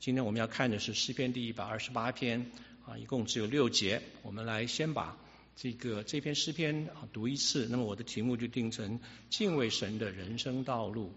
今天我们要看的是诗篇第128篇一共只有6节。我们来先把这篇诗篇读一次。那么我的题目就定成敬畏神的人生道路。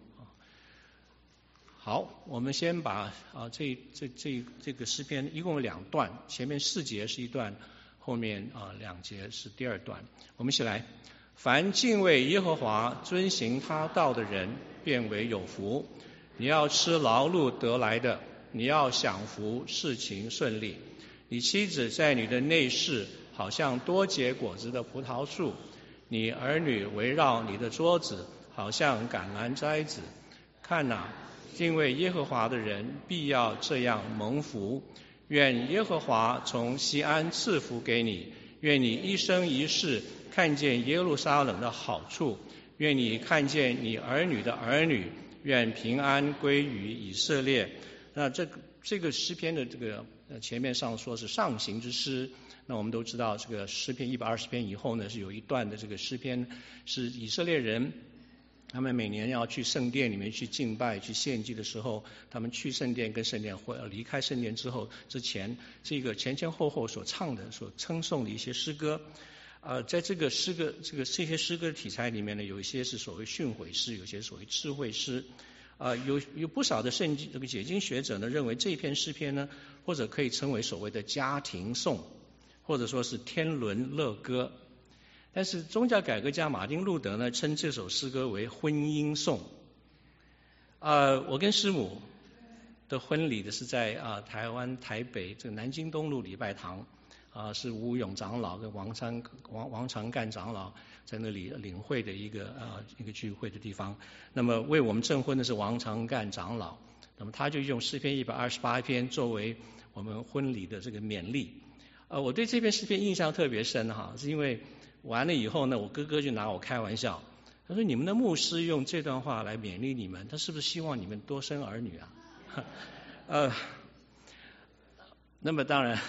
好，我们先把这个诗篇一共有2段，前面4节是一段，后面2节是第2段。我们一起来。凡敬畏耶和华、遵行他道的人，便为有福。你要吃劳碌得来的，你要享福，事情顺利。你妻子在你的内室，好像多结果子的葡萄树；你儿女围绕你的桌子，好像橄榄摘子。看哪，敬畏耶和华的人必要这样蒙福。愿耶和华从西安赐福给你，愿你一生一世看见耶路撒冷的好处，愿你看见你儿女的儿女，愿平安归于以色列。那这个诗篇的这个前面上说是上行之诗，那我们都知道这个诗篇120篇以后呢，是有一段的这个诗篇是以色列人他们每年要去圣殿里面去敬拜去献祭的时候，他们去圣殿跟圣殿或离开圣殿之前，这个前前后后所唱的所称颂的一些诗歌。在这些诗歌的题材里面呢，有一些是所谓训诲诗，有些所谓智慧诗。有不少的圣经这个解经学者呢，认为这篇诗篇呢，或者可以称为所谓的家庭颂，或者说是天伦乐歌。但是宗教改革家马丁路德呢，称这首诗歌为婚姻颂。我跟师母的婚礼的是在台湾台北这个南京东路礼拜堂。是吴勇长老跟王长干长老在那里领会的一个聚会的地方。那么为我们证婚的是王长干长老，那么他就用诗篇128篇作为我们婚礼的这个勉励。我对这篇诗篇印象特别深是因为完了以后呢，我哥哥就拿我开玩笑，他说你们的牧师用这段话来勉励你们，他是不是希望你们多生儿女啊？那么当然。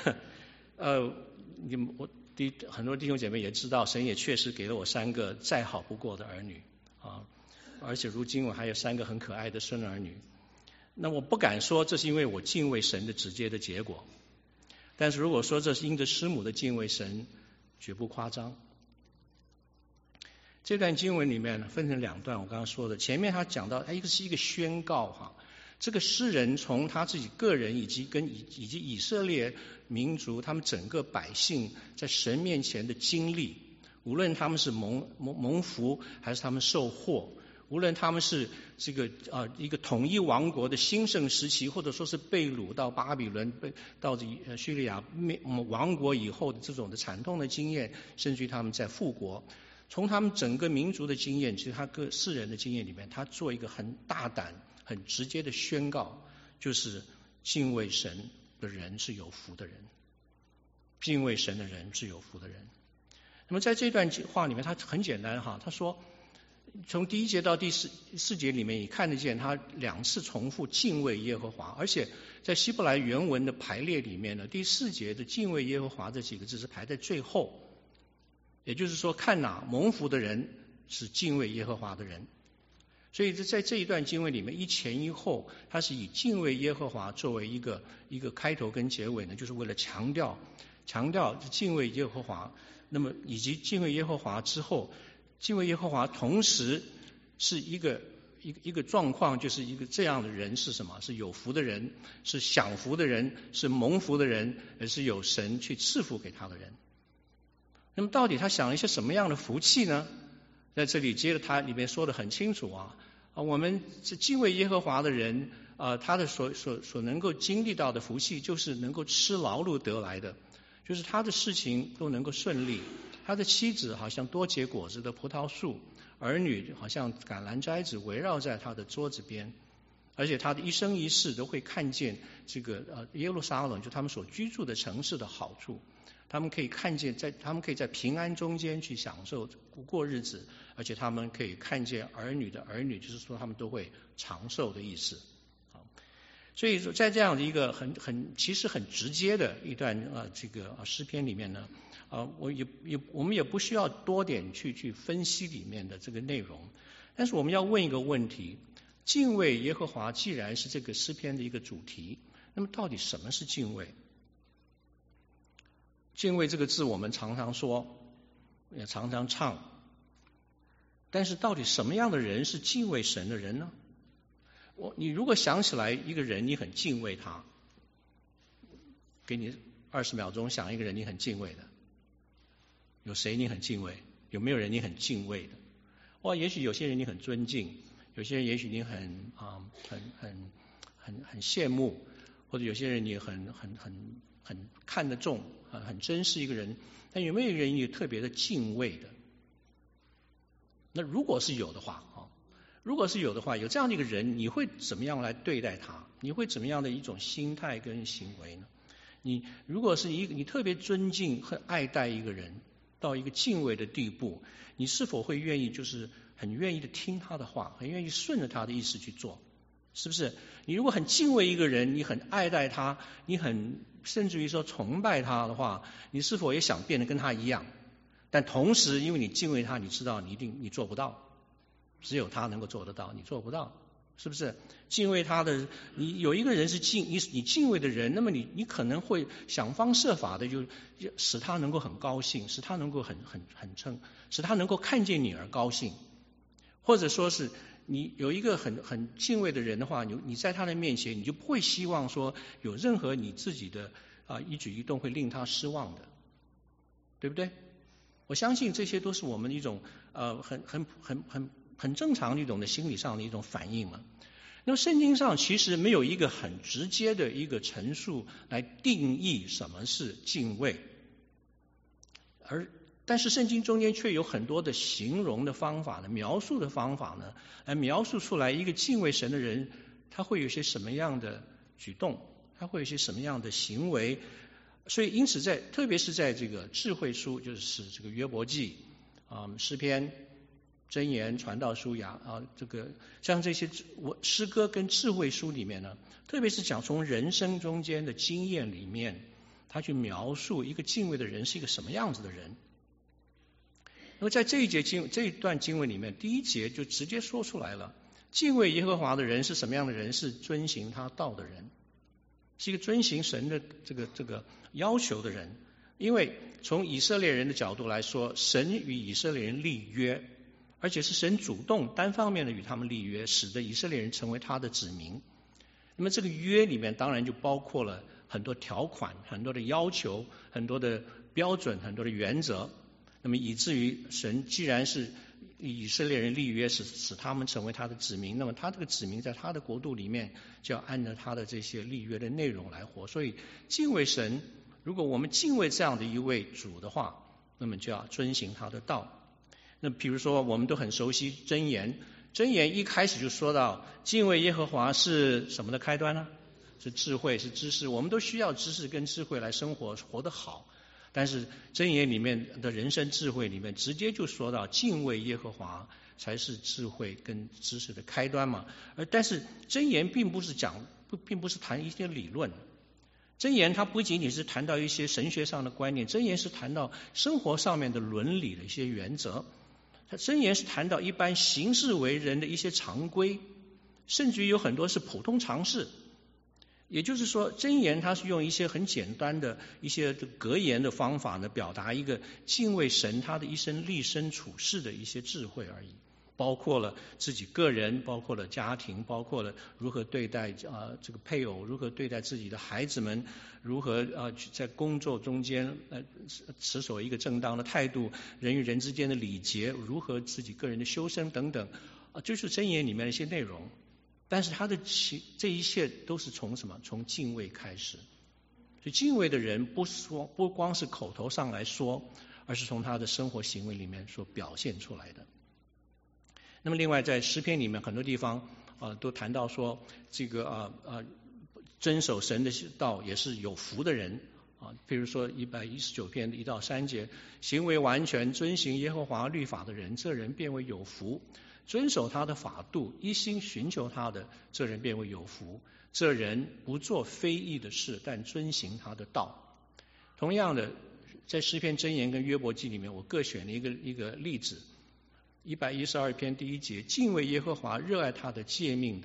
很多弟兄姐妹也知道，神也确实给了我3个再好不过的儿女而且如今我还有3个很可爱的孙儿女。那我不敢说这是因为我敬畏神的直接的结果，但是如果说这是因着师母的敬畏神，绝不夸张。这段经文里面分成2段，我刚刚说的，前面他讲到一个是一个宣告这个诗人从他自己个人以及以色列民族他们整个百姓在神面前的经历，无论他们是蒙福还是他们受祸，无论他们是这个一个统一王国的兴盛时期，或者说是被掳到巴比伦到叙利亚亡国以后的这种的惨痛的经验，甚至于他们在复国，从他们整个民族的经验，其实他各世人的经验里面，他做一个很大胆很直接的宣告，就是敬畏神的人是有福的人，敬畏神的人是有福的人。那么在这段话里面，他很简单他说从第1节到第4节里面，你看得见他2次重复敬畏耶和华，而且在希伯来原文的排列里面呢，第4节的敬畏耶和华这几个字是排在最后，也就是说看哪，蒙福的人是敬畏耶和华的人。所以在这一段经文里面，一前一后，它是以敬畏耶和华作为一个开头跟结尾呢，就是为了强调敬畏耶和华。那么以及敬畏耶和华之后，敬畏耶和华同时是一个状况，就是一个这样的人是什么？是有福的人，是享福的人，是蒙福的人，而是有神去赐福给他的人。那么到底他享了一些什么样的福气呢？在这里接着他里面说得很清楚我们是敬畏耶和华的人他的所能够经历到的福气，就是能够吃劳碌得来的，就是他的事情都能够顺利，他的妻子好像多结果子的葡萄树，儿女好像橄榄摘子围绕在他的桌子边，而且他的一生一世都会看见这个耶路撒冷就他们所居住的城市的好处，他们可以看见他们可以在平安中间去享受过日子，而且他们可以看见儿女的儿女，就是说他们都会长寿的意思。所以说在这样的一个其实很直接的一段这个诗篇里面呢，我们也不需要多点去分析里面的这个内容，但是我们要问一个问题：敬畏耶和华既然是这个诗篇的一个主题， 那么到底什么是敬畏？敬畏这个字我们常常说，也常常唱，但是到底什么样的人是敬畏神的人呢？你如果想起来一个人，你很敬畏他，给你20秒钟想一个人你很敬畏的，有谁你很敬畏？有没有人你很敬畏的？也许有些人你很尊敬，有些人也许你很羡慕，或者有些人你很看得重，很珍视一个人，但有没有人你特别的敬畏的？那如果是有的话，有这样的一个人，你会怎么样来对待他？你会怎么样的一种心态跟行为呢？你如果是你特别尊敬和爱戴一个人到一个敬畏的地步，你是否会愿意就是很愿意的听他的话，很愿意顺着他的意思去做？是不是？你如果很敬畏一个人，你很爱戴他，你很甚至于说崇拜他的话，你是否也想变得跟他一样？但同时因为你敬畏他，你知道你做不到，只有他能够做得到，你做不到，是不是？敬畏他的，你有一个人是你敬畏的人，那么你可能会想方设法的就使他能够很高兴，使他能够使他能够看见你而高兴，或者说是你有一个很敬畏的人的话，你在他的面前，你就不会希望说有任何你自己的一举一动会令他失望的，对不对？我相信这些都是我们一种很正常的一种的心理上的一种反应嘛。那么圣经上其实没有一个很直接的一个陈述来定义什么是敬畏，但是圣经中间却有很多的形容的方法呢，描述的方法呢，来描述出来一个敬畏神的人他会有些什么样的举动，他会有些什么样的行为。所以因此特别是在这个智慧书，就是这个约伯记诗篇、箴言、传道书这个像这些诗歌跟智慧书里面呢，特别是讲从人生中间的经验里面，他去描述一个敬畏的人是一个什么样子的人。那么在这一段经文里面，第1节就直接说出来了，敬畏耶和华的人是什么样的人？是遵行他道的人，是一个遵行神的这个要求的人。因为从以色列人的角度来说，神与以色列人立约，而且是神主动单方面的与他们立约，使得以色列人成为他的子民。那么这个约里面当然就包括了很多条款，很多的要求，很多的标准，很多的原则。那么以至于神既然是以色列人立约，使他们成为他的子民，那么他这个子民在他的国度里面就要按照他的这些立约的内容来活。所以敬畏神，如果我们敬畏这样的一位主的话，那么就要遵行他的道。那比如说我们都很熟悉箴言，箴言一开始就说到敬畏耶和华是什么的开端呢？是智慧，是知识。我们都需要知识跟智慧来生活，活得好。但是箴言里面的人生智慧里面直接就说到敬畏耶和华才是智慧跟知识的开端嘛。但是箴言并不是谈一些理论，箴言它不仅仅是谈到一些神学上的观念，箴言是谈到生活上面的伦理的一些原则，箴言是谈到一般行事为人的一些常规，甚至于有很多是普通常识。也就是说，箴言它是用一些很简单的一些格言的方法呢，表达一个敬畏神他的一生立身处世的一些智慧而已，包括了自己个人，包括了家庭，包括了如何对待这个配偶，如何对待自己的孩子们，如何在工作中间持守一个正当的态度，人与人之间的礼节，如何自己个人的修身等等，就是箴言里面的一些内容。但是他的这一切都是从什么？从敬畏开始。所以敬畏的人不光是口头上来说，而是从他的生活行为里面所表现出来的。那么另外在诗篇里面很多地方都谈到说，这个遵守神的道也是有福的人比如说119篇1到3节，行为完全遵行耶和华律法的人，这人便为有福。遵守他的法度，一心寻求他的，这人便为有福。这人不做非义的事，但遵行他的道。同样的，在诗篇箴言跟约伯记里面，我各选了一个例子。112篇第1节，敬畏耶和华，热爱他的诫命的，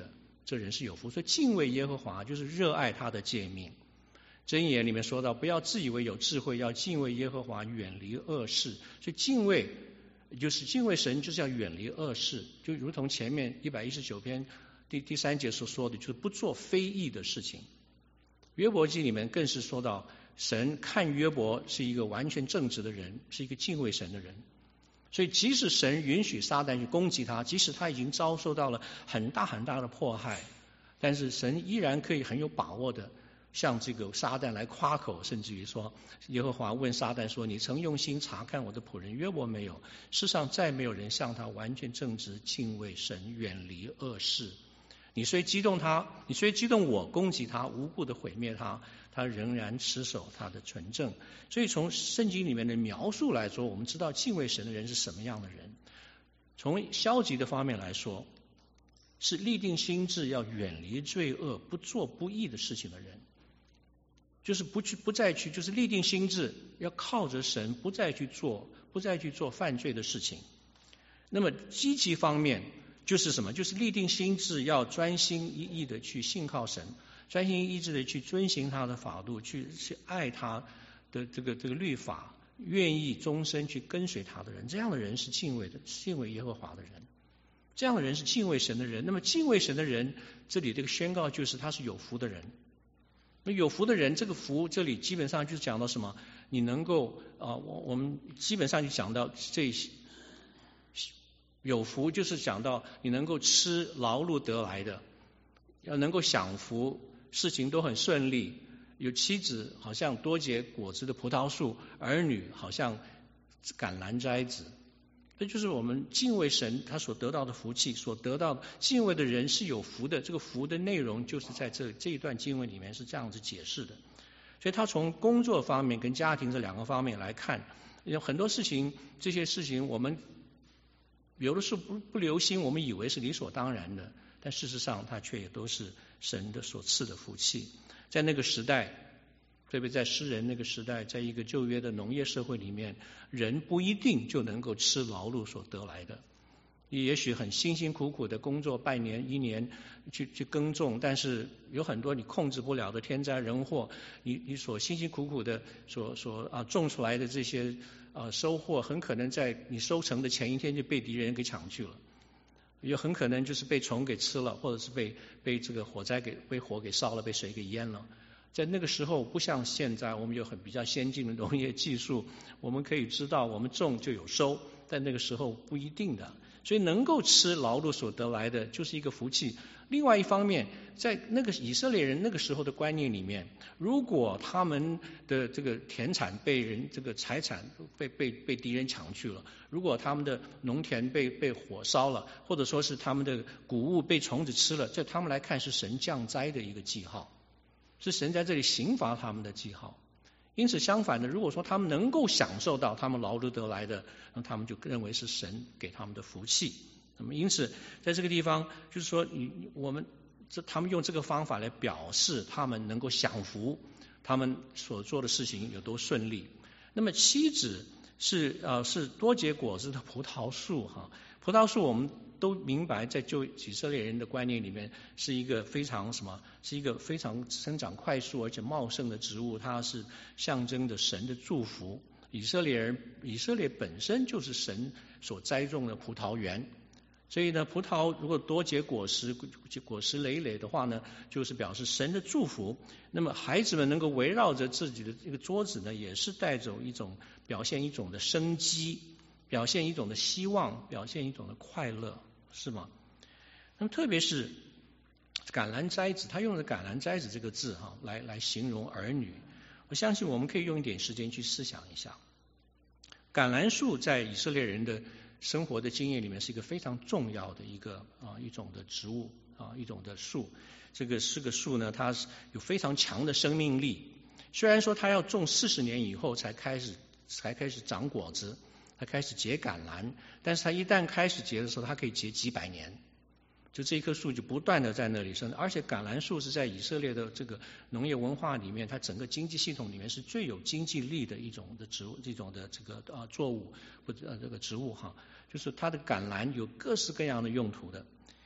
这人是有福。所以敬畏耶和华就是热爱他的诫命。箴言里面说到，不要自以为有智慧，要敬畏耶和华，远离恶事。所以敬畏神，就是要远离恶事，就如同前面119篇第3节所说的，就是不做非义的事情。约伯记里面更是说到，神看约伯是一个完全正直的人，是一个敬畏神的人。所以即使神允许撒旦去攻击他，即使他已经遭受到了很大很大的迫害，但是神依然可以很有把握的向这个撒旦来夸口，甚至于说，耶和华问撒旦说，你曾用心查看我的仆人约伯没有？世上再没有人像他完全正直，敬畏神，远离恶事。你虽激动我，攻击他，无故的毁灭他，他仍然持守他的纯正。所以从圣经里面的描述来说，我们知道敬畏神的人是什么样的人。从消极的方面来说，是立定心志要远离罪恶，不做不义的事情的人，就是不再去，就是立定心志要靠着神，不再去做犯罪的事情。那么积极方面就是什么？就是立定心志要专心一意的去信靠神，专心一意的去遵行他的法度，去爱他的这个律法，愿意终身去跟随他的人。这样的人是敬畏耶和华的人，这样的人是敬畏神的人。那么敬畏神的人，这里这个宣告就是他是有福的人。那有福的人，这个福这里基本上就是讲到什么？你能够我们基本上就讲到这些。有福就是讲到你能够吃劳碌得来的，要能够享福，事情都很顺利，有妻子好像多结果子的葡萄树，儿女好像橄榄摘子。这就是我们敬畏神他所得到的福气，所得到敬畏的人是有福的。这个福的内容就是在这一段经文里面是这样子解释的。所以他从工作方面跟家庭这两个方面来看，有很多事情，这些事情我们有的时候不留心，我们以为是理所当然的，但事实上它却也都是神的所赐的福气。在那个时代，特别在诗人那个时代，在一个旧约的农业社会里面，人不一定就能够吃劳碌所得来的。你也许很辛辛苦苦的工作半年一年去耕种，但是有很多你控制不了的天灾人祸，你所辛辛苦苦的所种出来的这些收获，很可能在你收成的前一天就被敌人给抢去了，也很可能就是被虫给吃了，或者是被这个被火给烧了，被水给淹了。在那个时候，不像现在我们有比较先进的农业技术，我们可以知道我们种就有收，但那个时候不一定的。所以能够吃劳碌所得来的就是一个福气。另外一方面，在那个以色列人那个时候的观念里面，如果他们的这个田产被人这个财产被敌人抢去了，如果他们的农田被火烧了，或者说是他们的谷物被虫子吃了，在他们来看是神降灾的一个记号，是神在这里刑罚他们的记号。因此相反的，如果说他们能够享受到他们劳碌得来的，那他们就认为是神给他们的福气。那么因此在这个地方就是说他们用这个方法来表示他们能够享福，他们所做的事情有多顺利。那么妻子是多结果子的葡萄树哈，葡萄树我们都明白，在旧以色列人的观念里面是一个非常生长快速而且茂盛的植物，它是象征着神的祝福。以色列本身就是神所栽种的葡萄园，所以呢，葡萄如果多结果实累累的话呢，就是表示神的祝福。那么孩子们能够围绕着自己的这个桌子呢，也是带着表现一种的生机，表现一种的希望，表现一种的快乐，是吗？那么特别是橄榄摘子，他用的橄榄摘子这个字来形容儿女，我相信我们可以用一点时间去思想一下。橄榄树在以色列人的生活的经验里面是一个非常重要的一种的植物一种的树。这个是个树呢，它是有非常强的生命力。虽然说它要种40年以后才开始长果子，它开始结橄榄，但是它一旦开始结的时候，它可以结几百年。就这一棵树就不断的在那里生，而且橄榄树是在以色列的这个农业文化里面，它整个经济系统里面是最有经济力的一种的植物，这种的这个作物或者这个植物哈，就是它的橄榄有各式各样的用途的。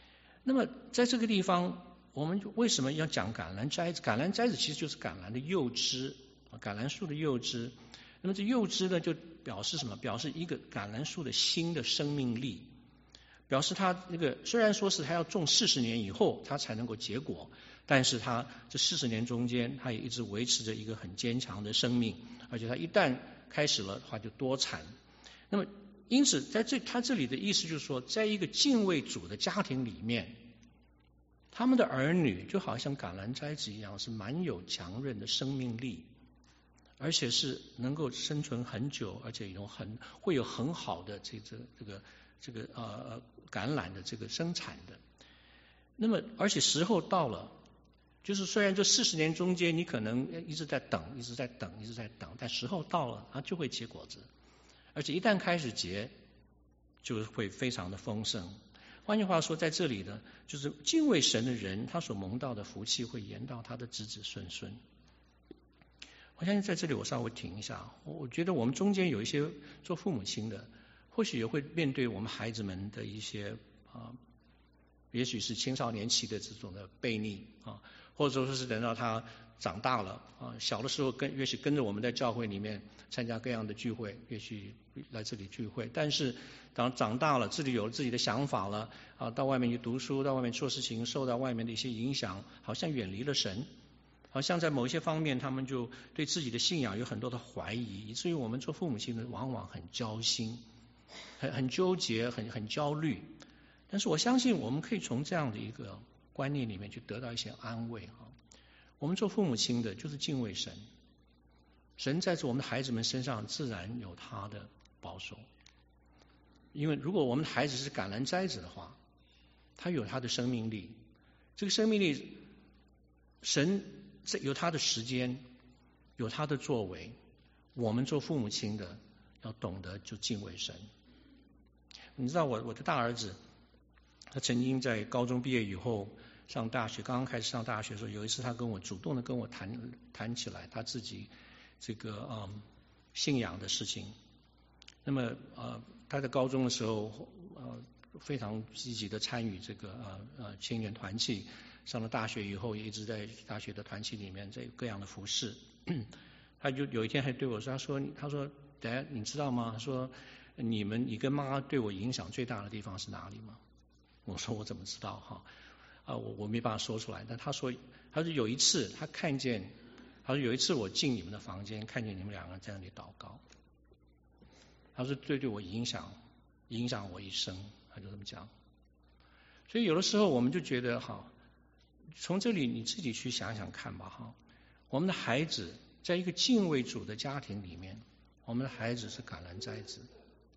那么在这个地方，我们为什么要讲橄榄摘子？橄榄摘子其实就是橄榄的幼枝，橄榄树的幼枝。那么这幼枝呢，就表示什么？表示一个橄榄树的新的生命力，表示它那个虽然说是它要种40年以后它才能够结果，但是它这40年中间，它也一直维持着一个很坚强的生命，而且它一旦开始了的话就多产。那么因此他这里的意思就是说，在一个敬畏主的家庭里面，他们的儿女就好像橄榄摘子一样，是蛮有强韧的生命力，而且是能够生存很久，而且会有很好的这个橄榄的这个生产的。那么而且时候到了，就是虽然这40年中间你可能一直在等，但时候到了，它就会结果子，而且一旦开始结，就会非常的丰盛。换句话说，在这里呢，就是敬畏神的人，他所蒙到的福气会延到他的子子孙孙。我相信在这里我稍微停一下，我觉得我们中间有一些做父母亲的，或许也会面对我们孩子们的一些也许是青少年期的这种的悖逆或者说是等到他长大了小的时候也许跟着我们在教会里面参加各样的聚会，也许来这里聚会，但是当长大了，自己有了自己的想法了到外面去读书，到外面做事情，受到外面的一些影响，好像远离了神，好像在某一些方面他们就对自己的信仰有很多的怀疑，以至于我们做父母亲的往往很焦心，很纠结，很焦虑。但是我相信我们可以从这样的一个观念里面去得到一些安慰我们做父母亲的就是敬畏神，神在我们的孩子们身上自然有他的保守，因为如果我们的孩子是橄榄摘子的话，他有他的生命力，这个生命力神有他的时间，有他的作为，我们做父母亲的要懂得就敬畏神。你知道我的大儿子，他曾经在高中毕业以后上大学，刚刚开始上大学的时候，有一次他主动的跟我谈起来他自己这个信仰的事情。那么他在高中的时候非常积极的参与这个青年团契，上了大学以后也一直在大学的团契里面在各样的服事。他就有一天还对我说，他说 Dad 你知道吗，他说你跟妈对我影响最大的地方是哪里吗？我说我怎么知道我没办法说出来。但他说有一次他看见，他说有一次我进你们的房间，看见你们两个人在那里祷告，他说对我影响我一生，他就这么讲。所以有的时候我们就觉得从这里你自己去想想看吧我们的孩子在一个敬畏主的家庭里面，我们的孩子是橄榄摘子，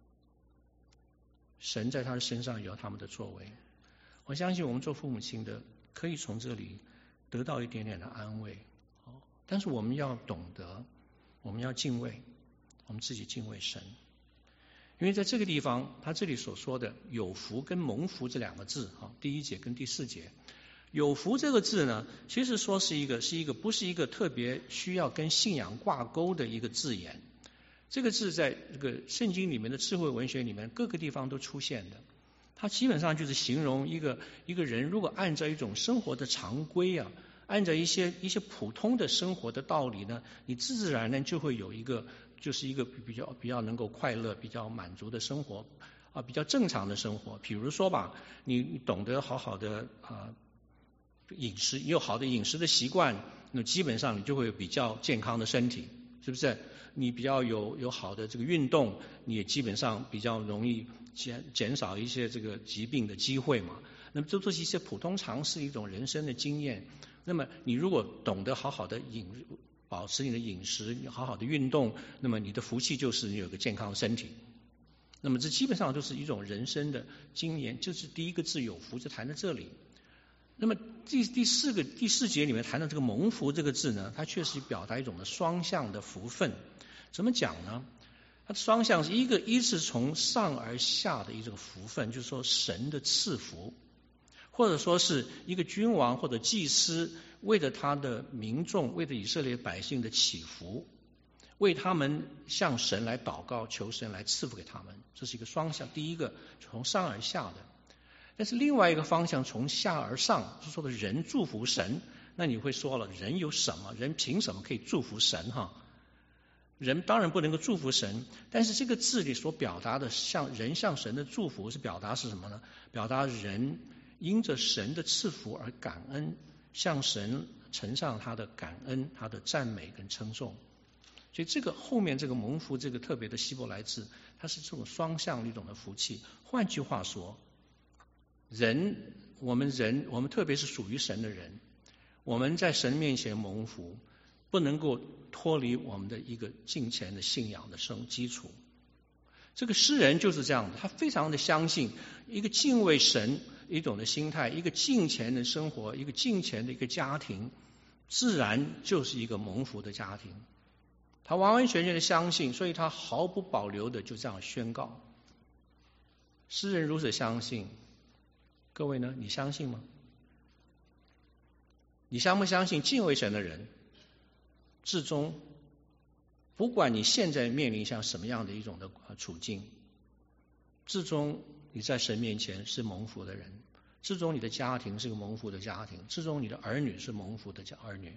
神在他的身上有他们的作为。我相信我们做父母亲的可以从这里得到一点点的安慰但是我们要懂得，我们要敬畏，我们自己敬畏神。因为在这个地方他这里所说的有福跟蒙福这两个字第1节跟第4节，有福这个字呢，其实说是一个不是一个特别需要跟信仰挂钩的一个字眼，这个字在这个圣经里面的智慧文学里面各个地方都出现的。它基本上就是形容一个人如果按照一种生活的常规按照一些普通的生活的道理呢，你自自然然就会有一个比较能够快乐、比较满足的生活比较正常的生活。比如说吧，你懂得好好的饮食，有好的饮食的习惯，那基本上你就会有比较健康的身体，是不是？你比较有好的这个运动，你也基本上比较容易减少一些这个疾病的机会嘛。那么这都是一些普通常识，一种人生的经验。那么你如果懂得好好的保持你的饮食，好好的运动，那么你的福气就是你有个健康的身体。那么这基本上都是一种人生的经验，就是第一个字有福就谈在这里。那么第4节里面谈到这个蒙福这个字呢，它确实表达一种的双向的福分。怎么讲呢？它的双向是一是从上而下的一种福分，就是说神的赐福，或者说是一个君王或者祭司为了他的民众，为了以色列百姓的祈福，为他们向神来祷告，求神来赐福给他们，这是一个双向。第一个从上而下的， 但是另外一个方向从下而上是说的人祝福神，那你会说了，人有什么？人凭什么可以祝福神哈？人当然不能够祝福神，但是这个字里所表达的向神的祝福是表达是什么呢？表达人因着神的赐福而感恩，向神呈上他的感恩、他的赞美跟称颂。所以这个后面这个蒙福这个特别的希伯来字，它是这种双向的一种的福气。换句话说，我们特别是属于神的人，我们在神面前蒙福，不能够脱离我们的一个敬虔的信仰的基础。这个诗人就是这样的，他非常的相信一个敬畏神一种的心态，一个敬虔的生活，一个敬虔的一个家庭，自然就是一个蒙福的家庭。他完完全全的相信，所以他毫不保留的就这样宣告。诗人如此相信，各位呢？你相信吗？你相不相信敬畏神的人至终，不管你现在面临像什么样的一种的处境，至终你在神面前是蒙福的人，至终你的家庭是个蒙福的家庭，至终你的儿女是蒙福的儿女。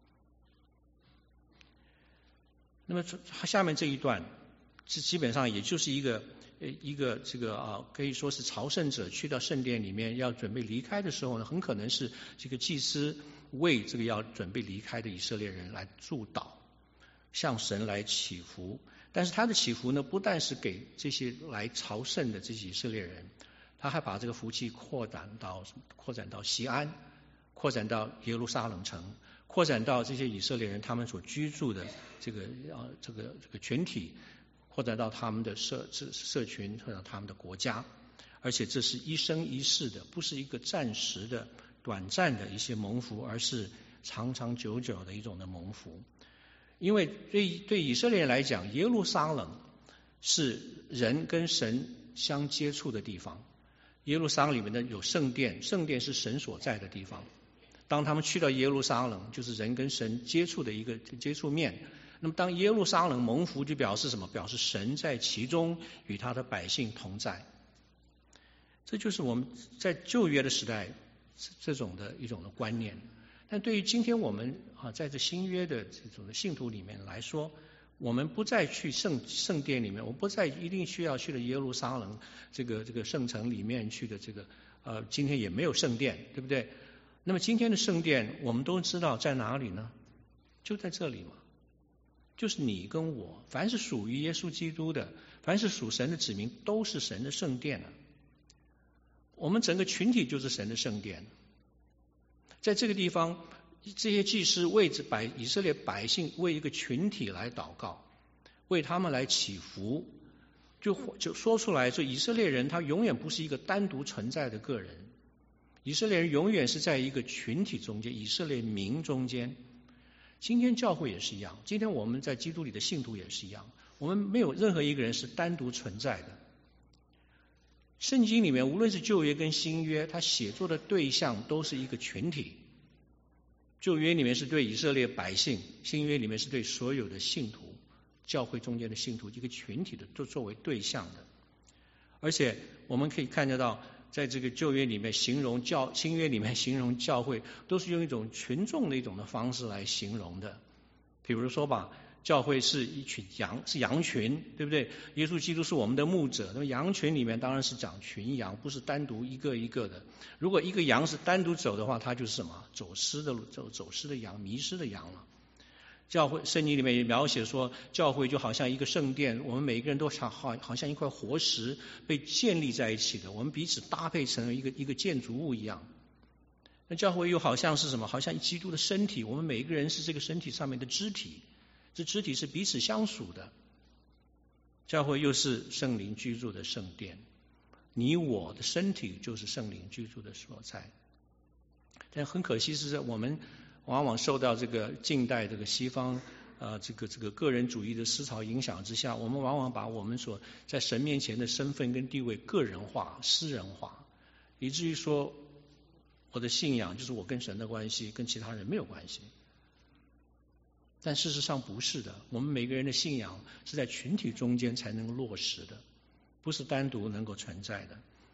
那么下面这一段，这基本上也就是一个这个可以说是朝圣者去到圣殿里面要准备离开的时候呢，很可能是这个祭司为这个要准备离开的以色列人来祝祷，向神来祈福。但是他的祈福呢，不但是给这些来朝圣的这些以色列人，他还把这个福气扩展到西安，扩展到耶路撒冷城，扩展到这些以色列人他们所居住的这个群体，扩展到他们的社群，或者他们的国家。而且这是一生一世的，不是一个暂时的短暂的一些蒙福，而是长长久久的一种的蒙福。因为对以色列人来讲，耶路撒冷是人跟神相接触的地方。耶路撒冷里面呢有圣殿，圣殿是神所在的地方。当他们去到耶路撒冷，就是人跟神接触的一个接触面。那么当耶路撒冷蒙福，就表示什么？表示神在其中与他的百姓同在。这就是我们在旧约的时代这种的一种的观念。但对于今天我们在这新约的这种的信徒里面来说，我们不再去圣殿里面，我们不再一定需要去了耶路撒冷这个圣城里面去的今天也没有圣殿，对不对？那么今天的圣殿我们都知道在哪里呢？就在这里嘛，就是你跟我，凡是属于耶稣基督的，凡是属神的子民，都是神的圣殿啊。我们整个群体就是神的圣殿。在这个地方，这些祭司为以色列百姓为一个群体来祷告，为他们来祈福，就说出来，说以色列人他永远不是一个单独存在的个人，以色列人永远是在一个群体中间，以色列民中间。今天教会也是一样，今天我们在基督里的信徒也是一样，我们没有任何一个人是单独存在的。圣经里面无论是旧约跟新约，它写作的对象都是一个群体。旧约里面是对以色列百姓，新约里面是对所有的信徒，教会中间的信徒，一个群体的都作为对象的。而且我们可以看得到，在这个旧约里面新约里面形容教会，都是用一种群众的一种的方式来形容的。比如说吧，教会是一群羊，是羊群，对不对？耶稣基督是我们的牧者，那么羊群里面当然是讲群羊，不是单独一个一个的。如果一个羊是单独走的话，它就是什么？走失的羊，迷失的羊了。教会圣经里面也描写说，教会就好像一个圣殿，我们每一个人都好像一块活石被建立在一起的，我们彼此搭配成一个建筑物一样。那教会又好像是什么？好像基督的身体，我们每一个人是这个身体上面的肢体，这肢体是彼此相属的。教会又是圣灵居住的圣殿，你我的身体就是圣灵居住的所在。但很可惜是我们往往受到这个近代这个西方这个个人主义的思潮影响之下，我们往往把我们所在神面前的身份跟地位个人化、私人化，以至于说我的信仰就是我跟神的关系，跟其他人没有关系。但事实上不是的，我们每个人的信仰是在群体中间才能落实的，不是单独能够存在的。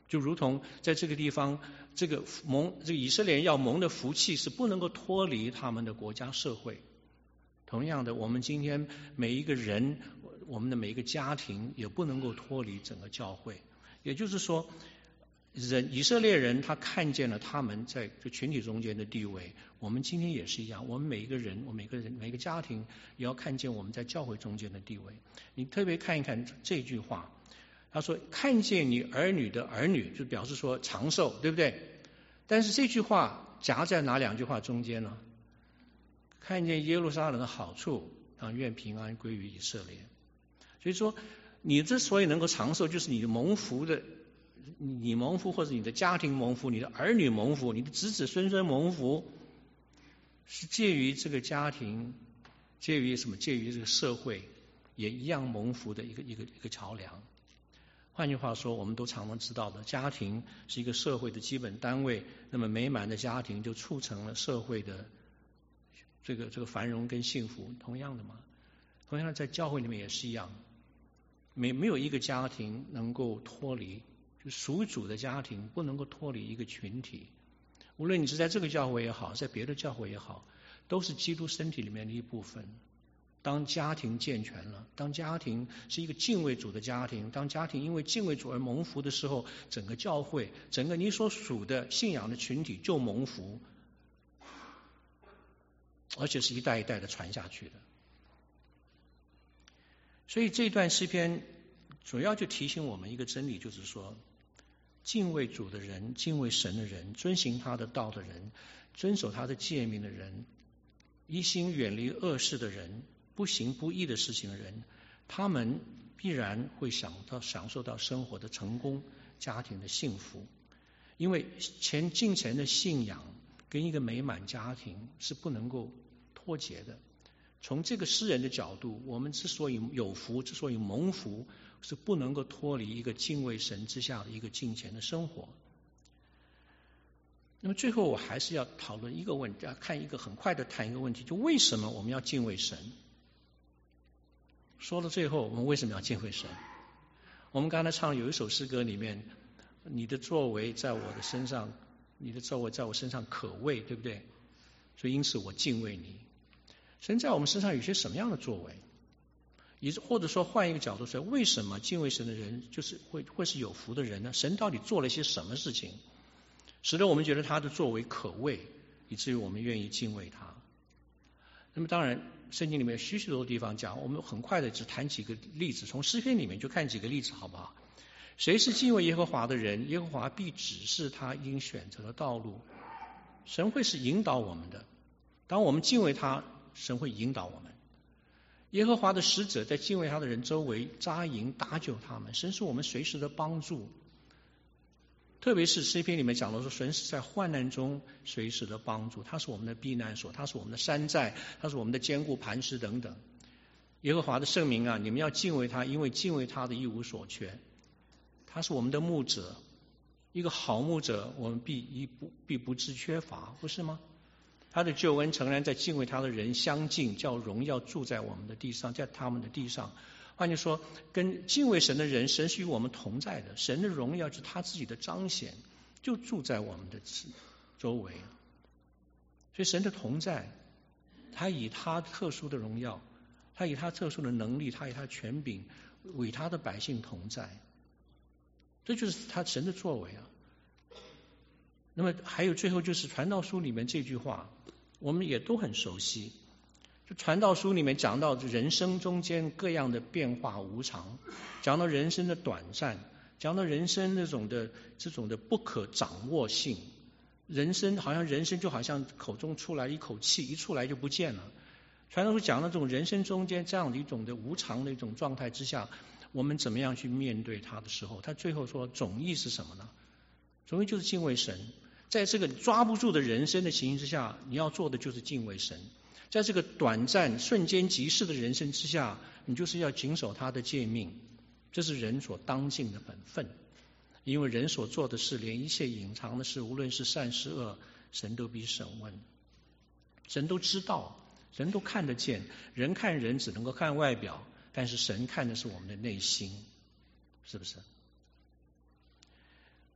就如同在这个地方，这个以色列人要蒙的福气是不能够脱离他们的国家社会。同样的，我们今天每一个人，我们的每一个家庭也不能够脱离整个教会。也就是说，以色列人他看见了他们在这群体中间的地位，我们今天也是一样，我们每一个人，每个家庭也要看见我们在教会中间的地位。你特别看一看这句话，他说看见你儿女的儿女，就表示说长寿，对不对？但是这句话夹在哪两句话中间呢？看见耶路撒冷的好处，愿平安归于以色列。所以说你之所以能够长寿，就是你蒙福的，你蒙福，或者你的家庭蒙福，你的儿女蒙福，你的子子孙孙蒙福，是介于这个家庭，介于什么？介于这个社会也一样蒙福的一个桥梁。换句话说，我们都常常知道的，家庭是一个社会的基本单位，那么美满的家庭就促成了社会的这个繁荣跟幸福。同样的嘛，同样的在教会里面也是一样，没有一个家庭能够脱离，就属主的家庭不能够脱离一个群体。无论你是在这个教会也好，在别的教会也好，都是基督身体里面的一部分。当家庭健全了，当家庭是一个敬畏主的家庭，当家庭因为敬畏主而蒙福的时候，整个教会，整个你所属的信仰的群体就蒙福，而且是一代一代的传下去的。所以这段诗篇主要就提醒我们一个真理，就是说敬畏主的人，敬畏神的人，遵行他的道的人，遵守他的诫命的人，一心远离恶事的人，不行不义的事情的人，他们必然会享受到生活的成功，家庭的幸福。因为敬虔的信仰跟一个美满家庭是不能够脱节的。从这个诗人的角度，我们之所以有福，之所以蒙福，是不能够脱离一个敬畏神之下的一个敬虔的生活。那么最后我还是要讨论一个问题，很快的谈一个问题，就为什么我们要敬畏神？说到最后，我们为什么要敬畏神？我们刚才唱有一首诗歌里面，你的作为在我的身上，你的作为在我身上可畏，对不对？所以因此我敬畏你。神在我们身上有些什么样的作为？或者说换一个角度说，为什么敬畏神的人就是会是有福的人呢？神到底做了些什么事情，使得我们觉得他的作为可畏，以至于我们愿意敬畏他？那么当然圣经里面有许多地方讲，我们很快的只谈几个例子，从诗篇里面就看几个例子好不好？谁是敬畏耶和华的人，耶和华必指示他应选择的道路。神会是引导我们的，当我们敬畏他，神会引导我们。耶和华的使者在敬畏他的人周围扎营搭救他们，神是我们随时的帮助。特别是诗篇里面讲到说，神是在患难中随时的帮助，他是我们的避难所，他是我们的山寨，他是我们的坚固磐石等等。耶和华的圣名啊，你们要敬畏他，因为敬畏他的一无所缺。他是我们的牧者，一个好牧者，我们必不致缺乏，不是吗？他的救恩诚然在敬畏他的人相近，叫荣耀住在我们的地上，在他们的地上。换句说，跟敬畏神的人，神是与我们同在的，神的荣耀是他自己的彰显，就住在我们的周围。所以神的同在，他以他特殊的荣耀，他以他特殊的能力，他以他的权柄与他的百姓同在，这就是他神的作为啊。那么还有最后就是传道书里面这句话，我们也都很熟悉。就传道书里面讲到人生中间各样的变化无常，讲到人生的短暂，讲到人生这种的不可掌握性，人生就好像口中出来一口气，一出来就不见了。传道书讲到这种人生中间这样的一种的无常的一种状态之下，我们怎么样去面对它的时候，他最后说总义是什么呢？总义就是敬畏神。在这个抓不住的人生的情形之下，你要做的就是敬畏神。在这个短暂瞬间即逝的人生之下，你就是要谨守他的诫命，这是人所当尽的本分。因为人所做的事，连一切隐藏的事，无论是善是恶，神都必审问，神都知道，神都看得见。人看人只能够看外表，但是神看的是我们的内心，是不是？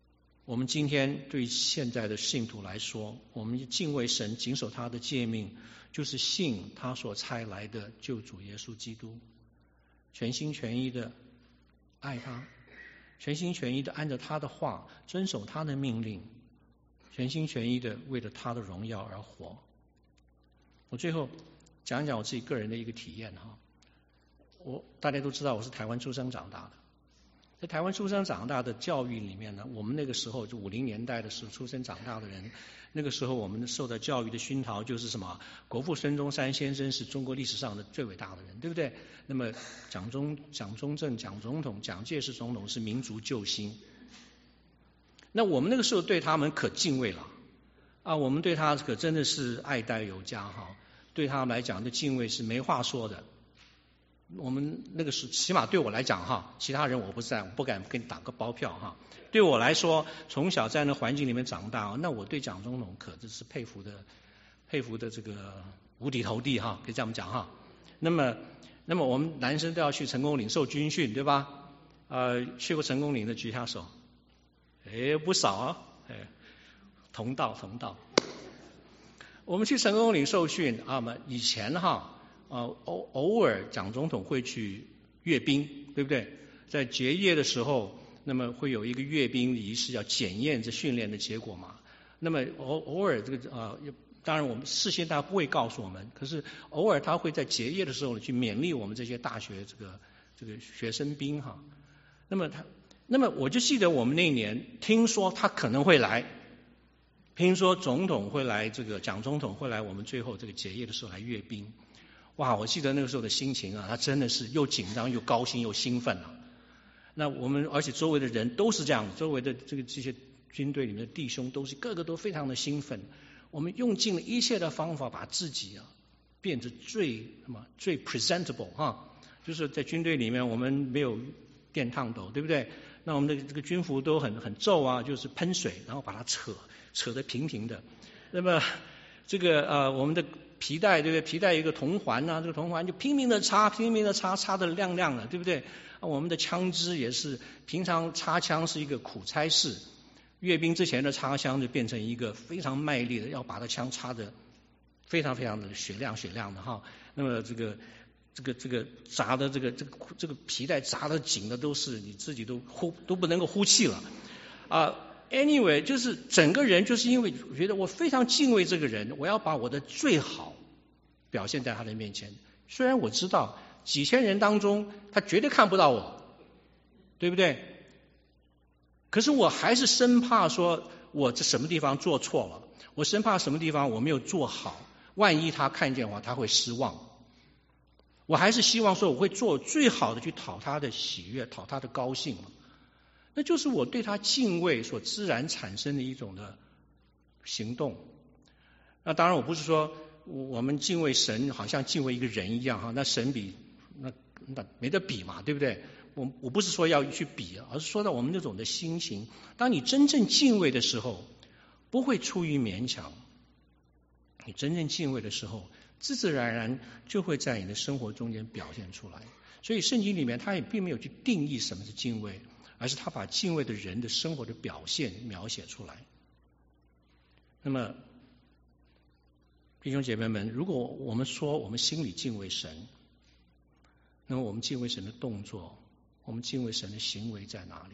我们今天对现在的信徒来说，我们敬畏神，谨守他的诫命，就是信他所差来的救主耶稣基督，全心全意的爱他，全心全意的按照他的话遵守他的命令，全心全意的为了他的荣耀而活。我最后讲一讲我自己个人的一个体验哈。大家都知道我是台湾出生长大的，在台湾出生长大的教育里面呢，我们那个时候就50年代的时候出生长大的人，那个时候我们受到教育的熏陶就是什么，国父孙中山先生是中国历史上的最伟大的人，对不对？那么蒋中正蒋总统蒋介石总统是民族救星，那我们那个时候对他们可敬畏了啊，我们对他可真的是爱戴有加哈，对他们来讲的敬畏是没话说的。我们那个是起码对我来讲哈，其他人我不敢跟你打个包票哈。对我来说，从小在那环境里面长大，那我对蒋总统可真是佩服的这个五体投地哈，可以这样讲哈。那么我们男生都要去成功岭受军训，对吧？去过成功岭的举下手，不少啊，同道。我们去成功岭受训啊，以前哈。偶尔蒋总统会去阅兵，对不对？在结业的时候，那么会有一个阅兵仪式，要检验这训练的结果嘛。那么偶尔这个当然我们事先他不会告诉我们，可是偶尔他会在结业的时候去勉励我们这些大学这个学生兵哈。那么我就记得我们那年听说他可能会来，听说总统会来，这个蒋总统会来我们最后这个结业的时候来阅兵。哇，我记得那个时候的心情啊，他真的是又紧张又高兴又兴奋啊。那我们而且周围的人都是这样，周围的这些军队里面的弟兄都是个个都非常的兴奋。我们用尽了一切的方法把自己变得最 presentable 哈，就是在军队里面我们没有电熨斗，对不对？那我们的这个军服都很皱啊，就是喷水，然后把它扯得平平的。那么这个我们的皮带，对不对？皮带一个铜环啊，这个铜环就拼命的擦得亮亮的，对不对？我们的枪支也是，平常擦枪是一个苦差事，阅兵之前的擦枪就变成一个非常卖力的，要把它枪擦得非常非常的雪亮的哈。那么这个扎的这个皮带扎得紧的都是你自己都不能够呼气了啊。Anyway， 就是整个人就是因为觉得我非常敬畏这个人，我要把我的最好表现在他的面前。虽然我知道几千人当中他绝对看不到我，对不对？可是我还是生怕说我这什么地方做错了，我生怕什么地方我没有做好，万一他看见的话他会失望。我还是希望说我会做最好的去讨他的喜悦，讨他的高兴。那就是我对他敬畏所自然产生的一种的行动。那当然我不是说我们敬畏神好像敬畏一个人一样哈，那神比那没得比嘛，对不对？我不是说要去比，而是说到我们那种的心情。当你真正敬畏的时候，不会出于勉强，你真正敬畏的时候，自自然然就会在你的生活中间表现出来。所以圣经里面他也并没有去定义什么是敬畏，而是他把敬畏的人的生活的表现描写出来。那么弟兄姐妹们，如果我们说我们心里敬畏神，那么我们敬畏神的动作，我们敬畏神的行为在哪里？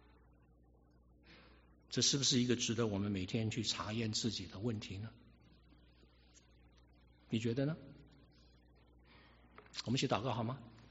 这是不是一个值得我们每天去查验自己的问题呢？你觉得呢？我们一起祷告好吗？